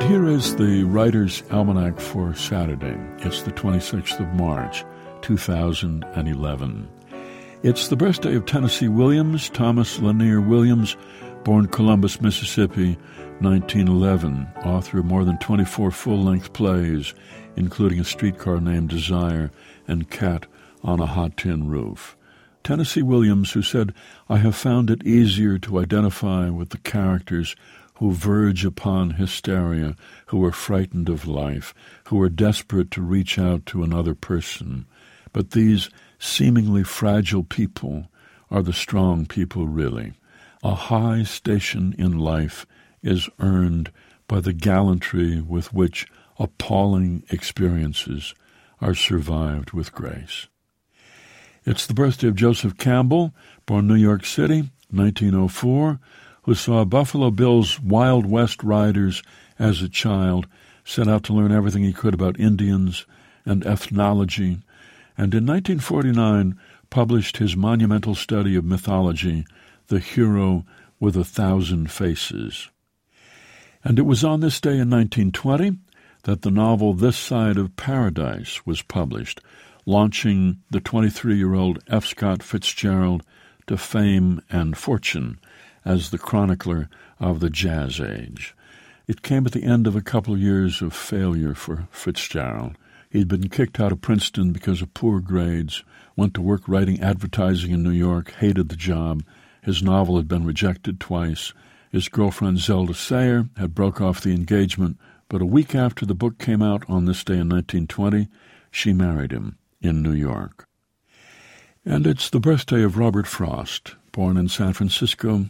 here is the Writer's Almanac for Saturday. It's the 26th of March, 2011. It's the birthday of Tennessee Williams, Thomas Lanier Williams, born Columbus, Mississippi, 1911, author of more than 24 full-length plays, including A Streetcar Named Desire and Cat on a Hot Tin Roof. Tennessee Williams, who said, "I have found it easier to identify with the characters who verge upon hysteria, who are frightened of life, who are desperate to reach out to another person. But these seemingly fragile people are the strong people really. A high station in life is earned by the gallantry with which appalling experiences are survived with grace." It's the birthday of Joseph Campbell, born New York City, 1904, who saw Buffalo Bill's Wild West Riders as a child, set out to learn everything he could about Indians and ethnology, and in 1949 published his monumental study of mythology, The Hero with 1,000 Faces. And it was on this day in 1920 that the novel This Side of Paradise was published, launching the 23-year-old F. Scott Fitzgerald to fame and fortune as the chronicler of the Jazz Age. It came at the end of a couple of years of failure for Fitzgerald. He'd been kicked out of Princeton because of poor grades, went to work writing advertising in New York, hated the job. His novel had been rejected twice. His girlfriend Zelda Sayer had broke off the engagement, but a week after the book came out on this day in 1920, she married him in New York. And it's the birthday of Robert Frost, born in San Francisco,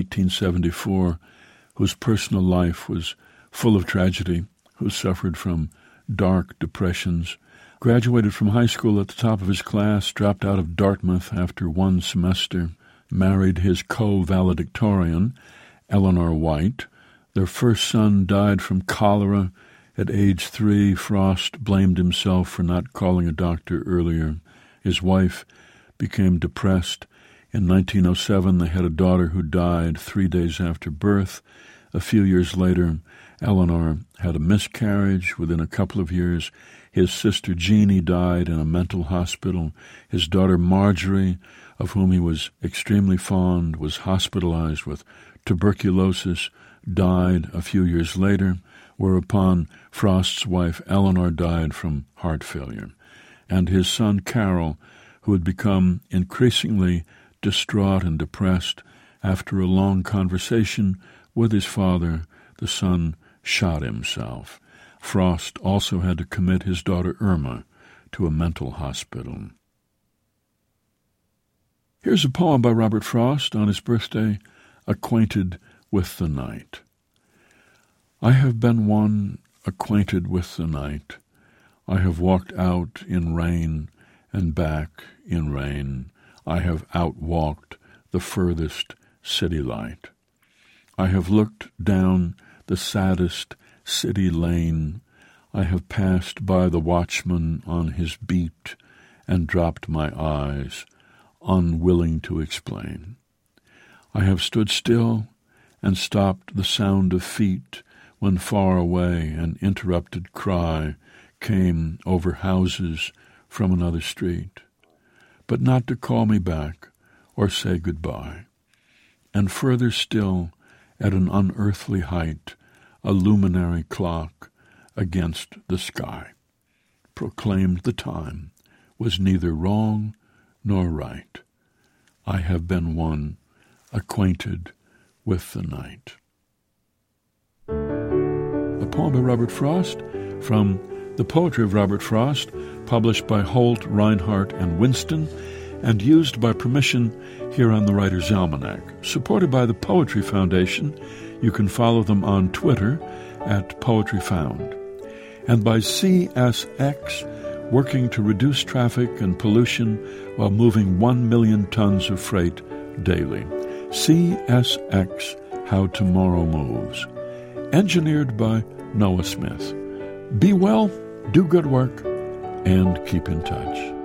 1874, whose personal life was full of tragedy, who suffered from dark depressions, graduated from high school at the top of his class, dropped out of Dartmouth after one semester, married his co-valedictorian, Eleanor White. Their first son died from cholera. At age 3, Frost blamed himself for not calling a doctor earlier. His wife became depressed. In 1907, they had a daughter who died 3 days after birth. A few years later, Eleanor had a miscarriage. Within a couple of years, his sister Jeannie died in a mental hospital. His daughter Marjorie, of whom he was extremely fond, was hospitalized with tuberculosis, died a few years later, whereupon Frost's wife Eleanor died from heart failure. And his son Carol, who had become increasingly distraught and depressed, after a long conversation with his father, the son shot himself. Frost also had to commit his daughter Irma to a mental hospital. Here's a poem by Robert Frost on his birthday, Acquainted with the Night. I have been one acquainted with the night. I have walked out in rain and back in rain. I have outwalked the furthest city light. I have looked down the saddest city lane. I have passed by the watchman on his beat and dropped my eyes, unwilling to explain. I have stood still and stopped the sound of feet when far away an interrupted cry came over houses from another street, but not to call me back or say goodbye. And further still, at an unearthly height, a luminary clock against the sky proclaimed the time was neither wrong nor right. I have been one acquainted with the night. A poem by Robert Frost from The Poetry of Robert Frost, published by Holt, Reinhardt, and Winston, and used by permission here on the Writer's Almanac. Supported by the Poetry Foundation, you can follow them on Twitter at PoetryFound. And by CSX, working to reduce traffic and pollution while moving 1 million tons of freight daily. CSX, How Tomorrow Moves. Engineered by Noah Smith. Be well, do good work, and keep in touch.